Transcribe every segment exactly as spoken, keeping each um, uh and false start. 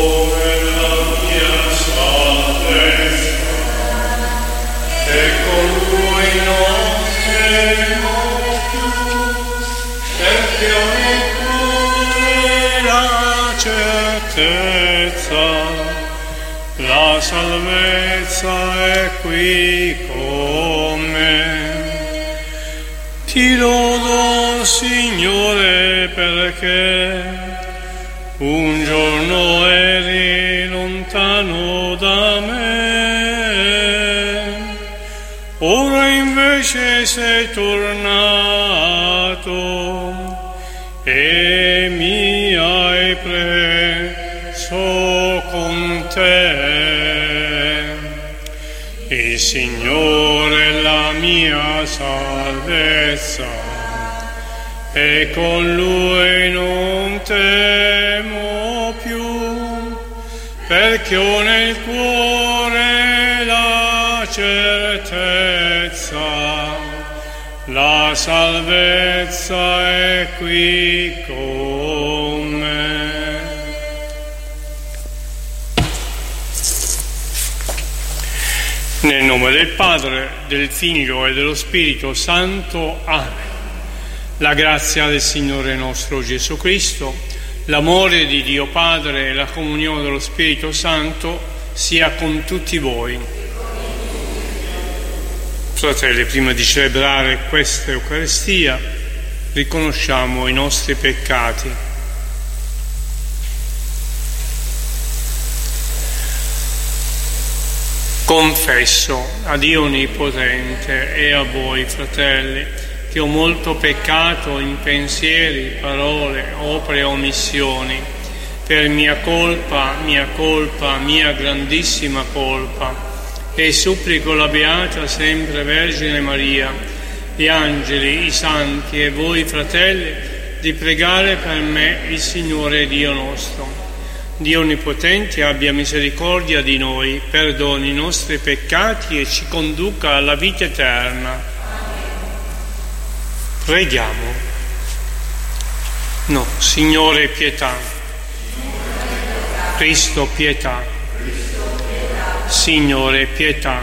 La salvezza è qui con me. Ti lodo, Signore, perché un giorno eri lontano da me, ora invece sei tornato e mi hai preso con te. Il Signore è la mia salvezza e con Lui non temo più, perché ho nel cuore la certezza, la salvezza è qui con me. Nel nome del Padre, del Figlio e dello Spirito Santo. Amen. La grazia del Signore nostro Gesù Cristo, l'amore di Dio Padre e la comunione dello Spirito Santo sia con tutti voi. Fratelli, prima di celebrare questa Eucaristia, riconosciamo i nostri peccati. Confesso a Dio Onnipotente e a voi, fratelli, che ho molto peccato in pensieri, parole, opere e omissioni, per mia colpa, mia colpa, mia grandissima colpa, e supplico la Beata sempre Vergine Maria, gli angeli, i santi e voi, fratelli, di pregare per me il Signore Dio nostro. Dio Onnipotente abbia misericordia di noi, perdoni i nostri peccati e ci conduca alla vita eterna. Preghiamo. No, Signore pietà. Cristo pietà. Signore pietà.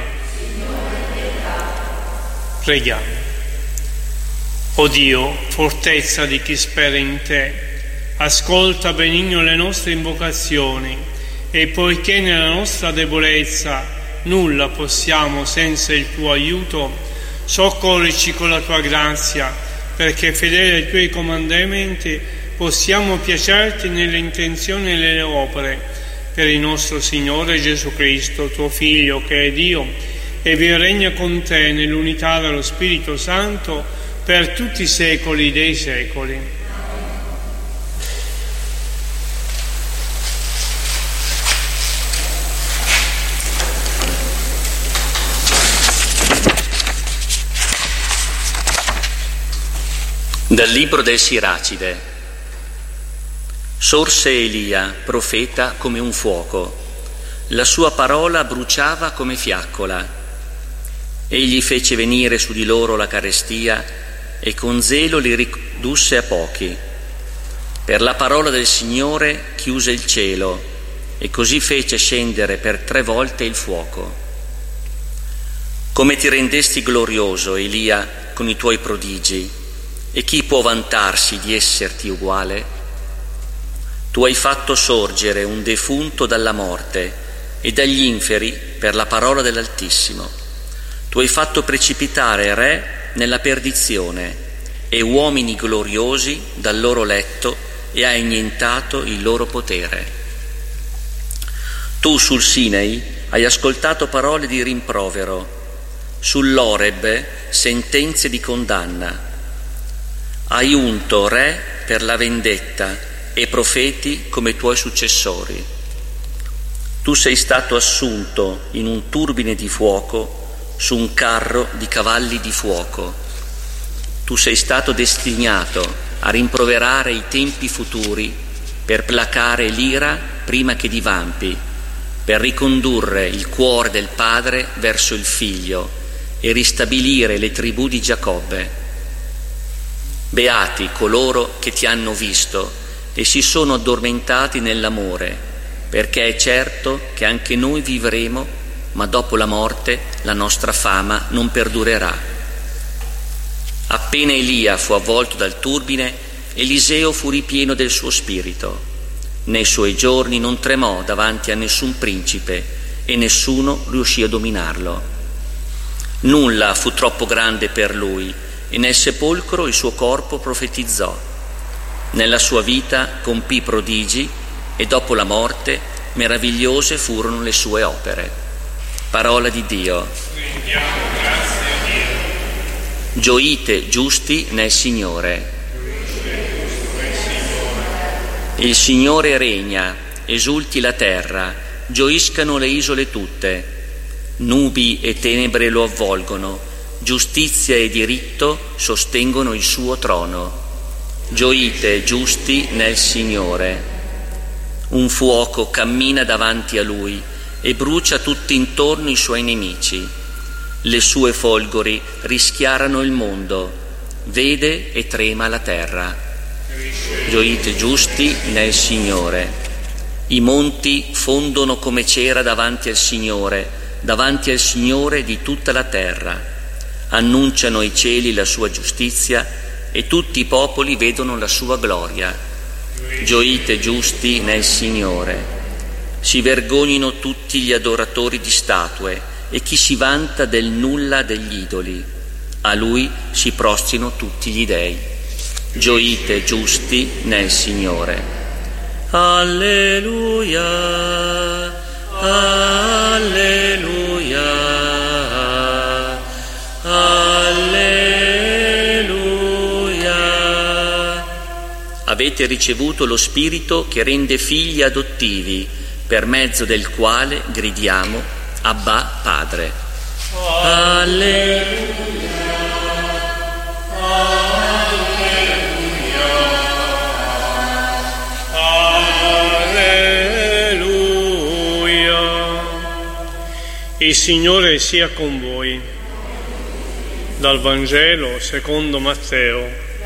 Preghiamo. O Dio, fortezza di chi spera in te, ascolta benigno le nostre invocazioni e poiché nella nostra debolezza nulla possiamo senza il tuo aiuto, soccorrici con la tua grazia, perché fedeli ai tuoi comandamenti possiamo piacerti nelle intenzioni e nelle opere, per il nostro Signore Gesù Cristo, tuo Figlio, che è Dio, e vi regna con te nell'unità dello Spirito Santo per tutti i secoli dei secoli. Dal libro del Siracide. Sorse Elia, profeta, come un fuoco. La sua parola bruciava come fiaccola. Egli fece venire su di loro la carestia e con zelo li ridusse a pochi. Per la parola del Signore chiuse il cielo e così fece scendere per tre volte il fuoco. Come ti rendesti glorioso, Elia, con i tuoi prodigi, e chi può vantarsi di esserti uguale? Tu hai fatto sorgere un defunto dalla morte e dagli inferi per la parola dell'Altissimo. Tu hai fatto precipitare re nella perdizione e uomini gloriosi dal loro letto e hai annientato il loro potere. Tu sul Sinai hai ascoltato parole di rimprovero, sull'Oreb sentenze di condanna. Hai unto re per la vendetta e profeti come tuoi successori. Tu sei stato assunto in un turbine di fuoco su un carro di cavalli di fuoco. Tu sei stato destinato a rimproverare i tempi futuri per placare l'ira prima che divampi, per ricondurre il cuore del padre verso il figlio e ristabilire le tribù di Giacobbe. Beati coloro che ti hanno visto e si sono addormentati nell'amore, perché è certo che anche noi vivremo, ma dopo la morte la nostra fama non perdurerà. Appena Elia fu avvolto dal turbine, Eliseo fu ripieno del suo spirito. Nei suoi giorni non tremò davanti a nessun principe e nessuno riuscì a dominarlo. Nulla fu troppo grande per lui e nel sepolcro il suo corpo profetizzò. Nella sua vita compì prodigi e dopo la morte meravigliose furono le sue opere. Parola di Dio. Rendiamo grazie a Dio. Gioite giusti nel Signore. Il Signore regna, esulti la terra, gioiscano le isole tutte. Nubi e tenebre lo avvolgono, giustizia e diritto sostengono il suo trono. Gioite giusti nel Signore. Un fuoco cammina davanti a lui e brucia tutt'intorno i suoi nemici. Le sue folgori rischiarano il mondo, vede e trema la terra. Gioite giusti nel Signore. I monti fondono come cera davanti al Signore, davanti al Signore di tutta la terra. Annunciano ai cieli la sua giustizia e tutti i popoli vedono la sua gloria. Gioite giusti nel Signore. Si vergognino tutti gli adoratori di statue e chi si vanta del nulla degli idoli. A lui si prostrino tutti gli dei. Gioite giusti nel Signore. Alleluia, alleluia, alleluia. Avete ricevuto lo Spirito che rende figli adottivi, per mezzo del quale gridiamo Abba Padre. Alleluia. Il Signore sia con voi. Dal Vangelo secondo Matteo.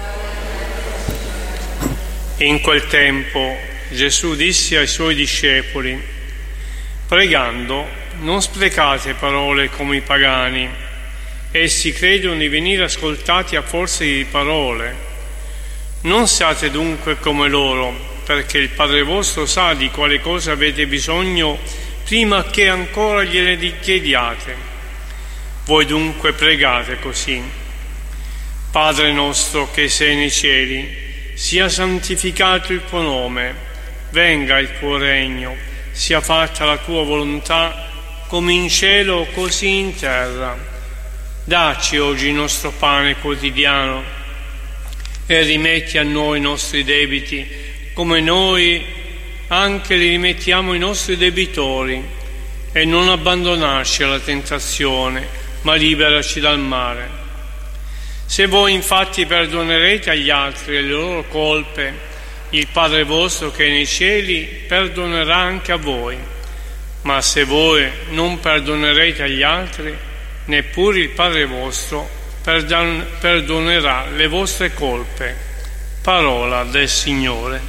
In quel tempo Gesù disse ai suoi discepoli: pregando, non sprecate parole come i pagani. Essi credono di venire ascoltati a forza di parole. Non siate dunque come loro, perché il Padre vostro sa di quale cosa avete bisogno prima che ancora gliele chiediate. Voi dunque pregate così: Padre nostro che sei nei cieli, sia santificato il tuo nome, venga il tuo regno, sia fatta la tua volontà come in cielo così in terra. Dacci oggi il nostro pane quotidiano e rimetti a noi i nostri debiti come noi anche li rimettiamo ai nostri debitori, e non abbandonarci alla tentazione, ma liberaci dal male. Se voi infatti perdonerete agli altri le loro colpe, il Padre vostro che è nei cieli perdonerà anche a voi. Ma se voi non perdonerete agli altri, neppure il Padre vostro perdon- perdonerà le vostre colpe. Parola del Signore.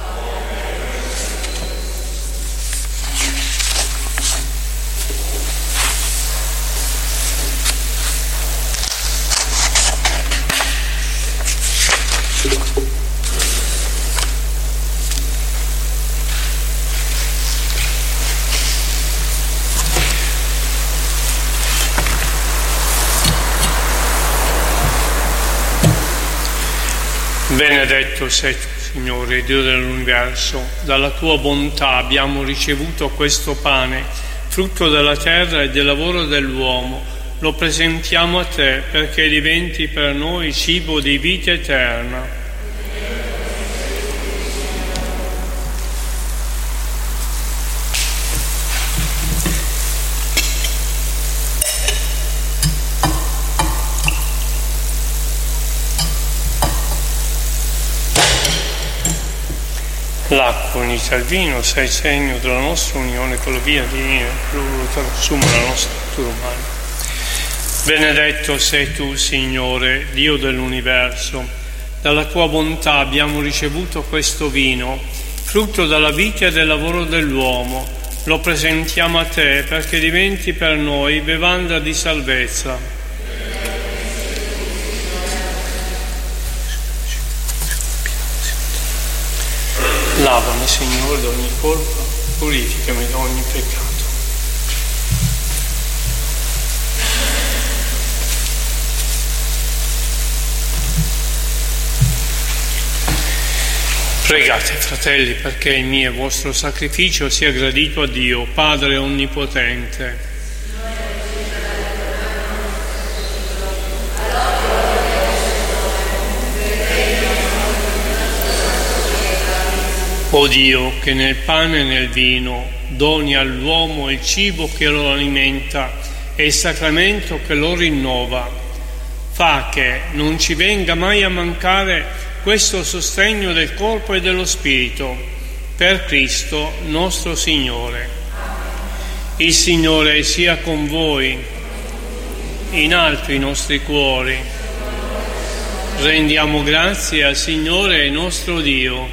Benedetto sei tu, Signore, Dio dell'universo. Dalla tua bontà abbiamo ricevuto questo pane, frutto della terra e del lavoro dell'uomo. Lo presentiamo a te perché diventi per noi cibo di vita eterna. L'acqua unita al vino sei segno della nostra unione con la via divina che lo trasforma la nostra natura umana. Benedetto sei tu, Signore, Dio dell'universo. Dalla tua bontà abbiamo ricevuto questo vino, frutto della vita e del lavoro dell'uomo, lo presentiamo a te perché diventi per noi bevanda di salvezza. Lavami, Signore, da ogni colpa, purificami da ogni peccato. Pregate, fratelli, perché il mio e vostro sacrificio sia gradito a Dio, Padre Onnipotente. O Dio, che nel pane e nel vino doni all'uomo il cibo che lo alimenta e il sacramento che lo rinnova, fa che non ci venga mai a mancare questo sostegno del corpo e dello spirito, per Cristo nostro Signore. Il Signore sia con voi, in alto i nostri cuori. Rendiamo grazie al Signore nostro Dio.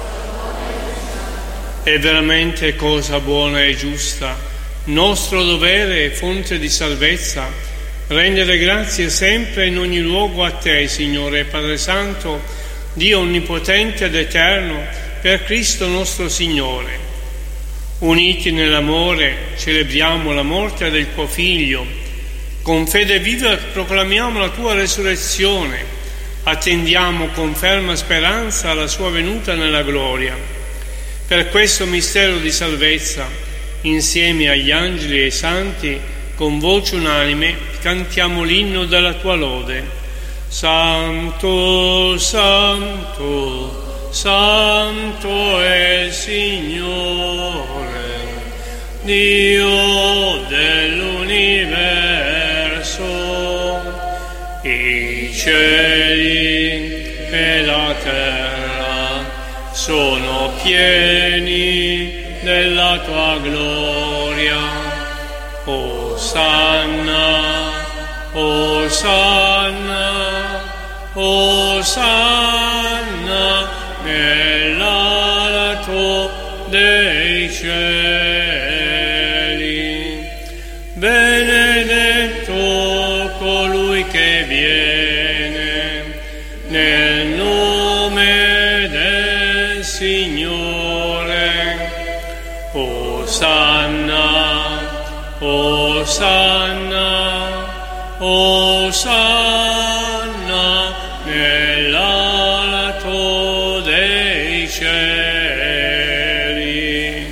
È veramente cosa buona e giusta, nostro dovere e fonte di salvezza, rendere grazie sempre in ogni luogo a Te, Signore Padre Santo, Dio onnipotente ed eterno, per Cristo nostro Signore. Uniti nell'amore celebriamo la morte del Tuo Figlio, con fede viva proclamiamo la Tua resurrezione, attendiamo con ferma speranza la Sua venuta nella gloria. Per questo mistero di salvezza, insieme agli angeli e ai santi, con voce unanime, cantiamo l'inno della Tua lode. Santo, Santo, Santo è il Signore, Dio dell'universo, i cieli e la terra sono pieni della Tua gloria. Osanna, Osanna, Osanna nell'alto dei cieli. Benedetto colui che viene nel nome del Signore. Osanna, Osanna, Osanna nell'alto dei cieli.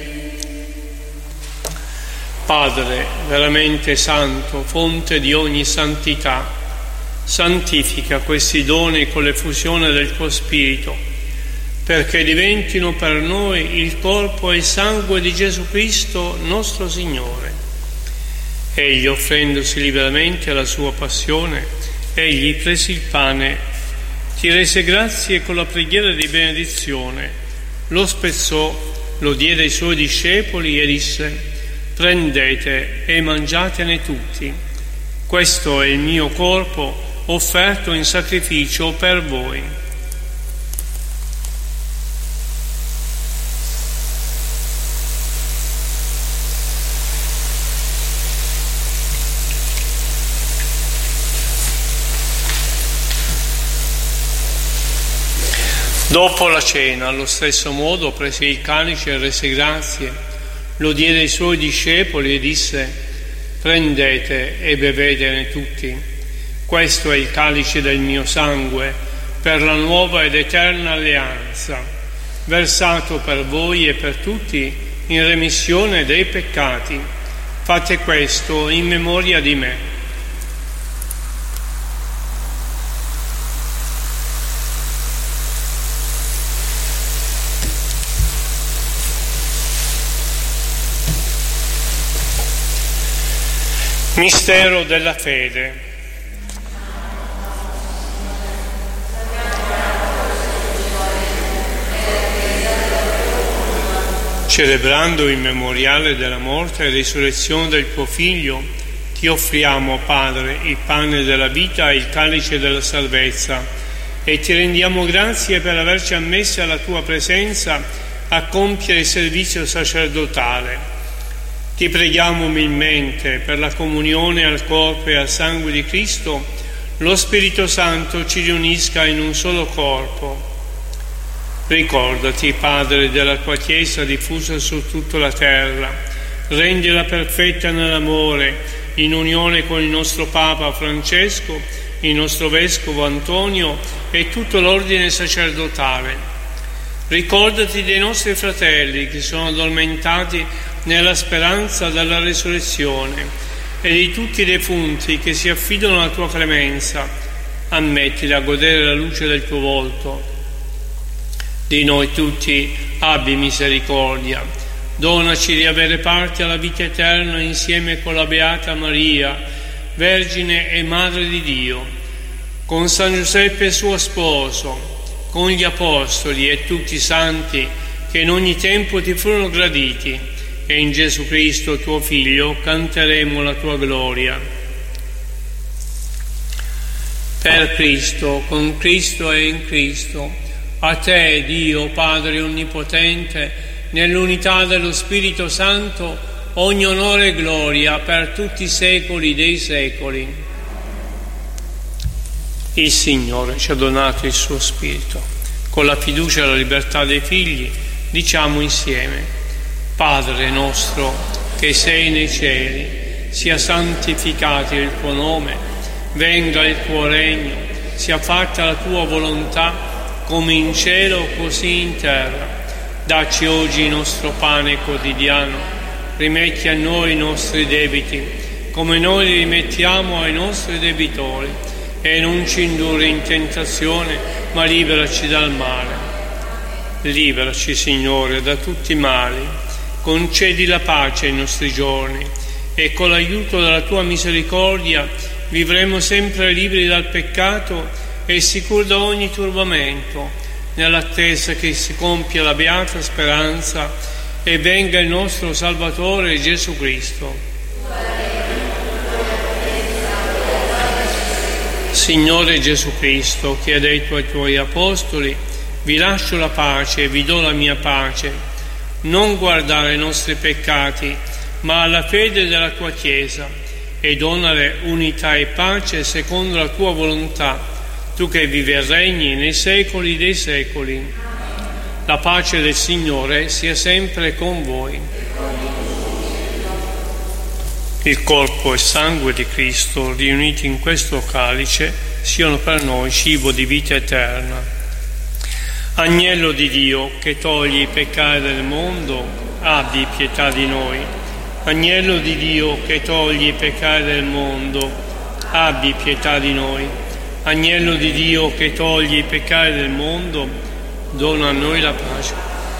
Padre veramente santo, fonte di ogni santità, santifica questi doni con l'effusione del Tuo Spirito, perché diventino per noi il corpo e il sangue di Gesù Cristo nostro Signore. Egli, offrendosi liberamente alla sua passione, egli prese il pane, ti rese grazie con la preghiera di benedizione, lo spezzò, lo diede ai suoi discepoli e disse: prendete e mangiatene tutti, questo è il mio corpo offerto in sacrificio per voi. Dopo la cena, allo stesso modo, prese il calice e rese grazie, lo diede ai suoi discepoli e disse: prendete e bevetene tutti, questo è il calice del mio sangue, per la nuova ed eterna alleanza, versato per voi e per tutti in remissione dei peccati. Fate questo in memoria di me. Mistero della fede. Celebrando il memoriale della morte e risurrezione del Tuo Figlio, Ti offriamo, Padre, il pane della vita e il calice della salvezza, e Ti rendiamo grazie per averci ammessi alla Tua presenza a compiere il servizio sacerdotale. Ti preghiamo umilmente per la comunione al corpo e al sangue di Cristo, lo Spirito Santo ci riunisca in un solo corpo. Ricordati, Padre, della tua Chiesa diffusa su tutta la terra, rendila perfetta nell'amore, in unione con il nostro Papa Francesco, il nostro Vescovo Antonio e tutto l'ordine sacerdotale. Ricordati dei nostri fratelli che sono addormentati nella speranza della resurrezione e di tutti i defunti che si affidano alla tua clemenza. Ammettili a godere la luce del tuo volto. Di noi tutti abbi misericordia. Donaci di avere parte alla vita eterna insieme con la Beata Maria, Vergine e Madre di Dio, con San Giuseppe suo sposo, con gli Apostoli e tutti i santi che in ogni tempo ti furono graditi, e in Gesù Cristo tuo Figlio canteremo la tua gloria. Per Cristo, con Cristo e in Cristo, a te, Dio Padre Onnipotente, nell'unità dello Spirito Santo, ogni onore e gloria per tutti i secoli dei secoli. Il Signore ci ha donato il suo Spirito. Con la fiducia e la libertà dei figli diciamo insieme: Padre nostro che sei nei cieli, sia santificato il tuo nome, venga il tuo regno, sia fatta la tua volontà, come in cielo così in terra. Dacci oggi il nostro pane quotidiano, rimetti a noi i nostri debiti, come noi li rimettiamo ai nostri debitori, e non ci indurre in tentazione, ma liberaci dal male. Liberaci, Signore, da tutti i mali, concedi la pace ai nostri giorni, e con l'aiuto della tua misericordia vivremo sempre liberi dal peccato e sicuri da ogni turbamento, nell'attesa che si compia la beata speranza e venga il nostro Salvatore Gesù Cristo. Signore Gesù Cristo, che hai detto ai tuoi Apostoli: vi lascio la pace e vi do la mia pace, non guardare ai nostri peccati, ma alla fede della tua Chiesa, e donare unità e pace secondo la tua volontà, tu che vivi e regni nei secoli dei secoli. La pace del Signore sia sempre con voi. Il corpo e sangue di Cristo riuniti in questo calice siano per noi cibo di vita eterna. Agnello di Dio che togli i peccati del mondo, abbi pietà di noi. Agnello di Dio che togli i peccati del mondo, abbi pietà di noi. Agnello di Dio che togli i peccati del mondo, dona a noi la pace.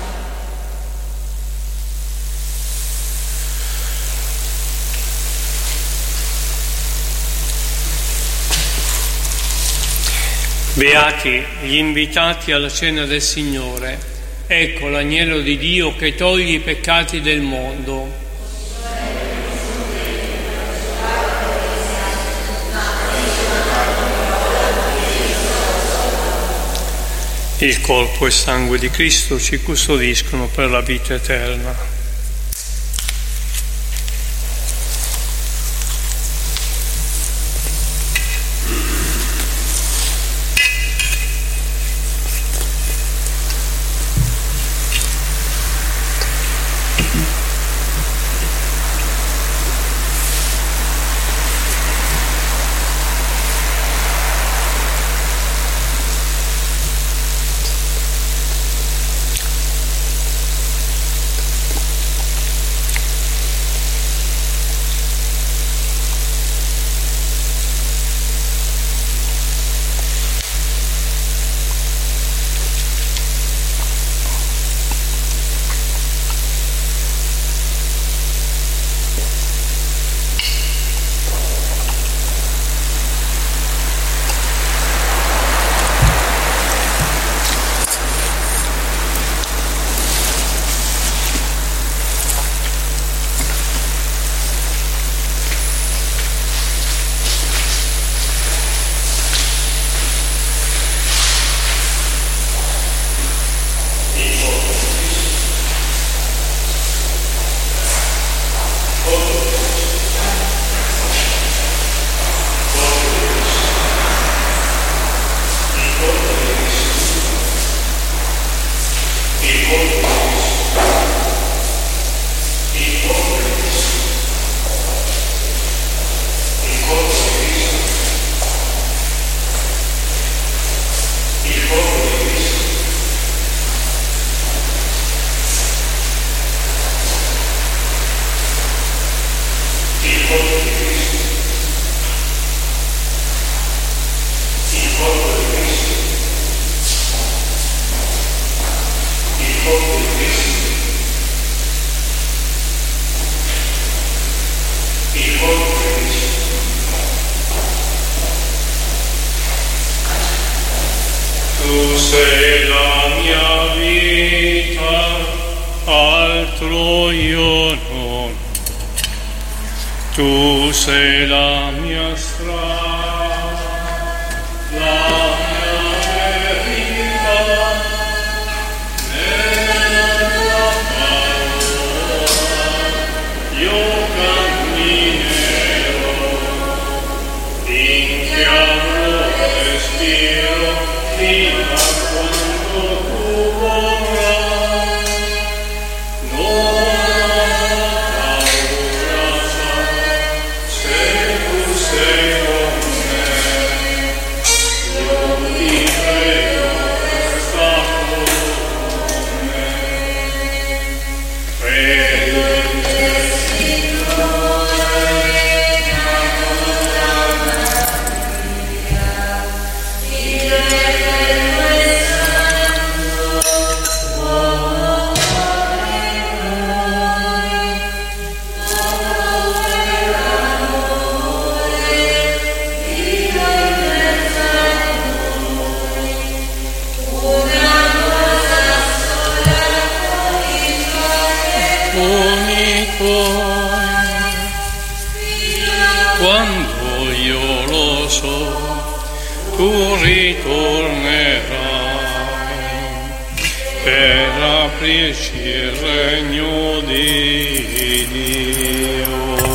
Beati gli invitati alla cena del Signore. Ecco l'agnello di Dio che toglie i peccati del mondo. Il corpo e sangue di Cristo ci custodiscono per la vita eterna. Tu sei la mia vita, altro io non. Tu sei la mia strada, la mia verità, nella tua parola io camminerò, finché avrò respiro, fino a quando tu vorrai. Non ho paura, se tu sei con me, io ti prego, sta con me. Credo in te, quando io lo so, tu ritornerai per aprirci il regno di Dio.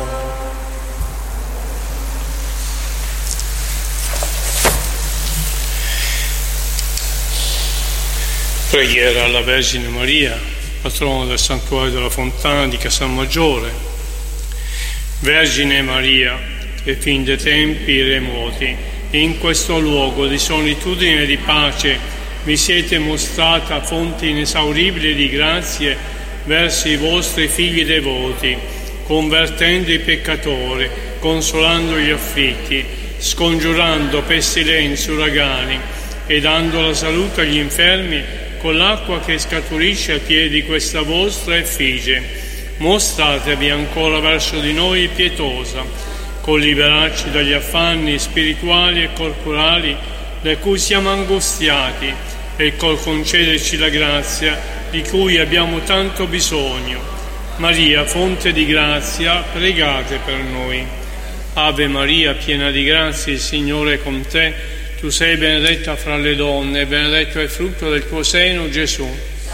Preghiera alla Vergine Maria, patrono del Santuario della Fontana di Casalmaggiore. Vergine Maria, che fin dai tempi remoti, in questo luogo di solitudine e di pace vi siete mostrata fonte inesauribile di grazie verso i vostri figli devoti, convertendo i peccatori, consolando gli afflitti, scongiurando pestilenze, uragani e dando la salute agli infermi con l'acqua che scaturisce a piedi di questa vostra effigie. Mostratevi ancora verso di noi pietosa, col liberarci dagli affanni spirituali e corporali da cui siamo angustiati e col concederci la grazia di cui abbiamo tanto bisogno. Maria, fonte di grazia, pregate per noi. Ave Maria, piena di grazia, il Signore è con te. Tu sei benedetta fra le donne e benedetto è il frutto del tuo seno, Gesù.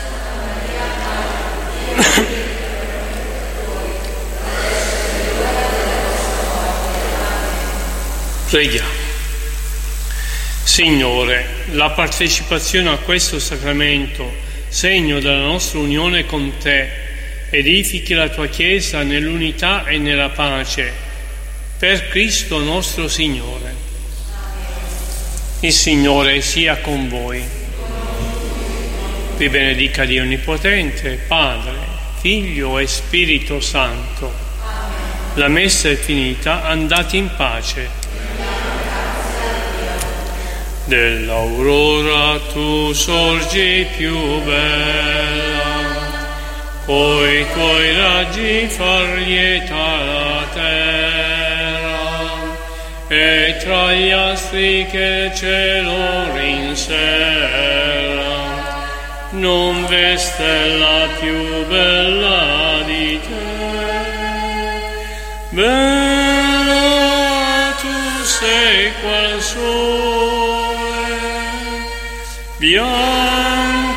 Preghiamo. Signore, la partecipazione a questo sacramento, segno della nostra unione con te, edifichi la tua Chiesa nell'unità e nella pace, per Cristo nostro Signore. Il Signore sia con voi. Vi benedica Dio Onnipotente, Padre, Figlio e Spirito Santo. La messa è finita, andate in pace. Dell'aurora tu sorgi più bella, coi tuoi raggi far lieta la terra, e tra gli astri che il cielo rinsera, non v'è stella più bella di te. Bella tu sei qual sole, bianco